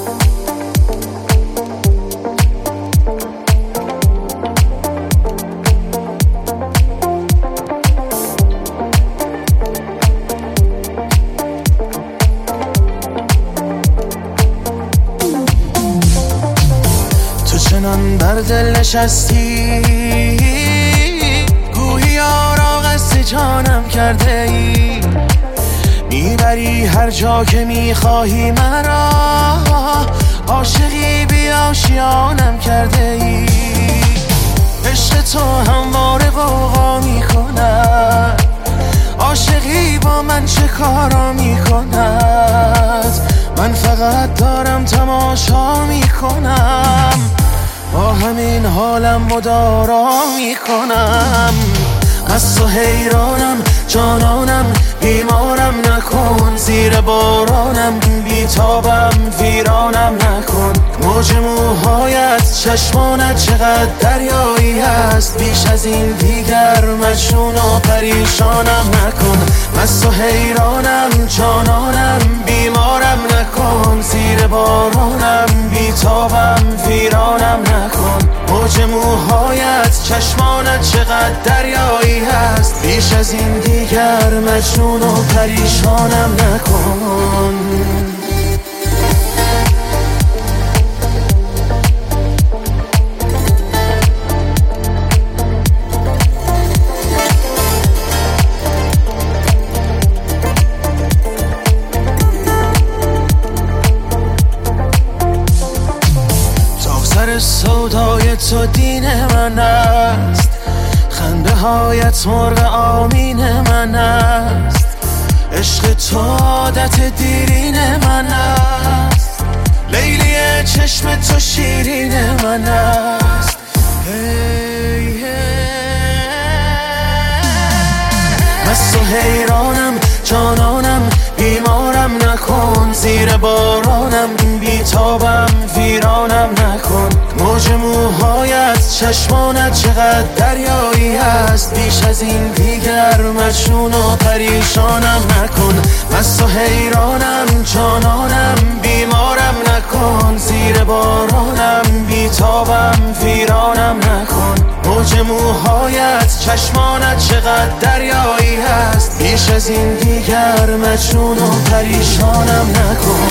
چنان بر دل نشستی گویی یارا قصد جانم کرده ای، میبری هر جا که میخواهی مرا، عاشقی بی آشیانم کرده ای. عشق تو همواره غوغا میکند، عاشقی با من چه کارا میکند، من فقط دارم تماشا میکنم، با همین حالم مدارا میکنم. از تو حیرانم جانانم، بیمارم نکن، زیر بارانم بیتابم ویرانم نکن. موج موهایت چشمانت چقدر دریایی هست، بیش از این دیگر مجنون و پریشانم نکن. از تو حیرانم جانانم، بیمارم نکن، زیر بارانم بیتابم ویرانم نکن. موج موهایت چشمانت چقدر دریایی هست، بیش از این دیگر مجنون و پریشانم نکن. سر سودای تو دین من است، خنده هایت مرغ آمین من است، عشق تو عادت دیرین من است، لیلی چشم تو شیرین من است. از تو حیرانم جانانم، بیمارم نکن، زیر بارانم بیتابم ویرانم نکن. موج موهایت چشمانت چقدر دریایی هست، بیش از این دیگر مجنون و پریشانم نکن. از تو حیرانم جانانم، بیمارم نکن، زیر بارانم بیتابم ویرانم نکن. موج موهایت چشمانت چقدر دریایی هست، بیش از این دیگر مجنون و پریشانم نکن.